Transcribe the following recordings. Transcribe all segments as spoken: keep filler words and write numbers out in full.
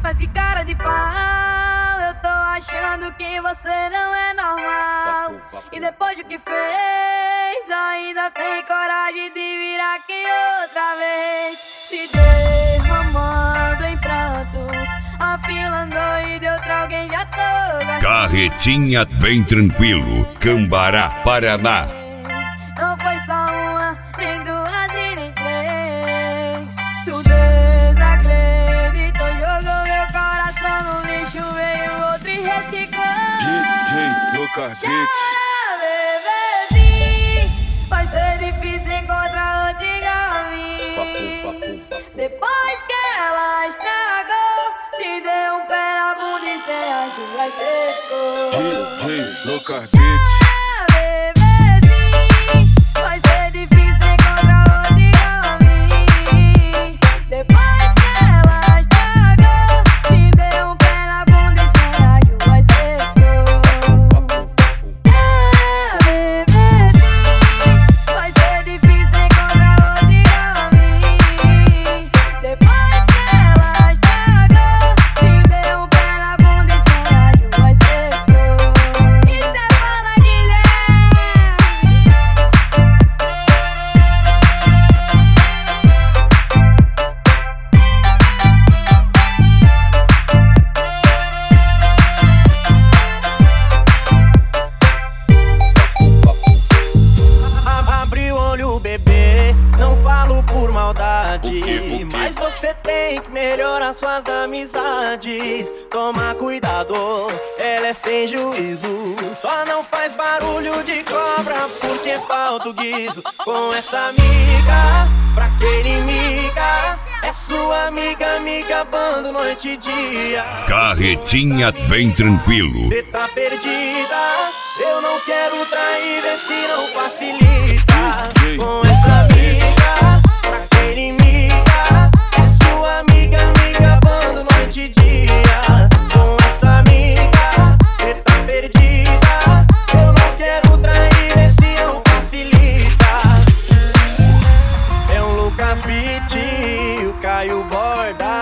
Mas que cara de pau, eu tô achando que você não é normal. E depois do que fez, ainda tem coragem de vir aqui outra vez. Se derramando em prantos, afilando e de outra alguém já tô gastando. Carretinha Vem Tranquilo, Cambará, Paraná. Não foi só uma, nem duas e nem três. Tu desacreditou, jogou meu coração no lixo, veio outro e reciclou. D J Lucas Beats. Chora, bebezinho, vai ser difícil encontrar outro igual a mim. Depois que ela estragou, te deu um pé na bunda e cê acha vai secou. D J Lucas Beats. Vai ser difícil encontrar outro igual a mim. Depois que ela estragou, te deu um pé na bunda e cê acha vai secou. Vai ser difícil encontrar outro igual a mim. Depois que ela estragou, te deu um pé na bunda e cê acha vai secou. Isso é fala, Guilherme. Abre o olho, bebê, não falo por maldade, mas você tem que melhorar suas amizades. Toma cuidado, ela é sem juízo, só não faz barulho de cobra porque falta o guiso. Com essa amiga, pra que inimiga, é sua amiga, me gabando noite e dia. Carretinha Vem Tranquilo. Cê tá perdida, eu não quero trair, vê se não facilita. Com essa amiga, pra que inimiga, é sua amiga, me gabando noite e dia. Com essa amiga, cê tá perdida, eu não quero trair, vê se não facilita. É um Lucas Beat, o Caio Borda.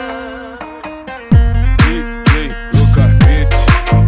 D J Lucas Beats.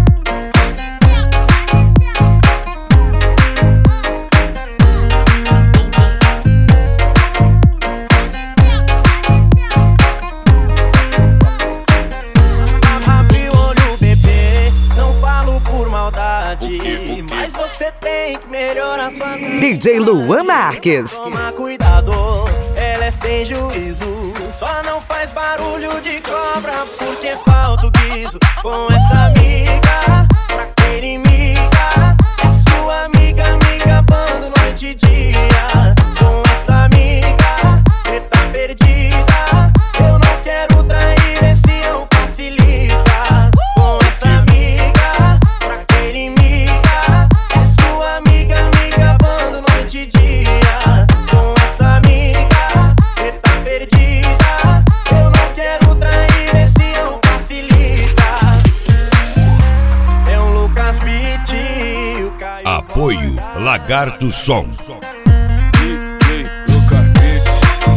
Abre o olho, bebê, não falo por maldade, mas você tem que melhorar sua vida. D J Luan Marques. Toma cuidado, ela é sem juízo, só não faz barulho de cobra porque falta o guiso. Com essa amiga, pra que inimiga, é sua amiga, me gabando noite e dia. Com essa amiga, cê tá perdida, eu não quero trair, vê se não facilita. Com essa amiga, pra que inimiga, é sua amiga, me gabando noite e dia. Com essa amiga, cê tá perdida, eu não quero trair, vê se não facilita. É um Lucas Beat, o Caio. Apoio Lagarto Som. D J Lucas Beats.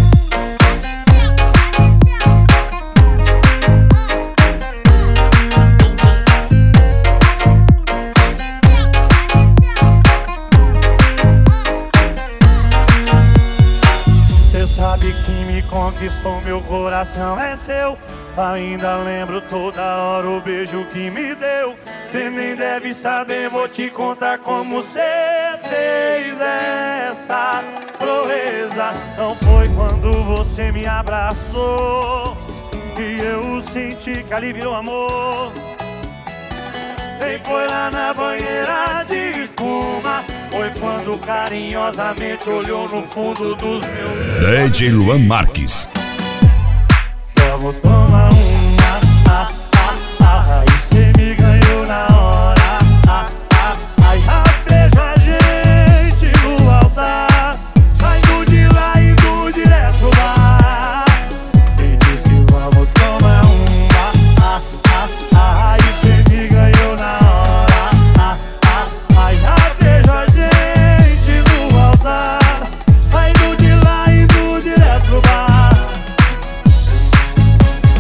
Cê sabe que me conquistou, meu coração é seu. Ainda lembro toda hora o beijo que me deu. Cê nem deve saber, vou te contar como cê fez essa proeza. Não foi quando você me abraçou e eu senti que ali virou amor. Nem foi lá na banheira de espuma, foi quando carinhosamente olhou no fundo dos meus. D J Luan Marques. Vamos tomar uma, ah, ah, ah, e cê me ganhou na hora, ah, ah, ah, já vejo a gente no altar, saindo de lá e indo direto pro bar. E disse vamos tomar uma, ah, ah, ah, e cê me ganhou na hora, ah, ah, ah, já vejo a gente no altar, saindo de lá e indo direto pro bar.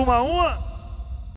uma, uma.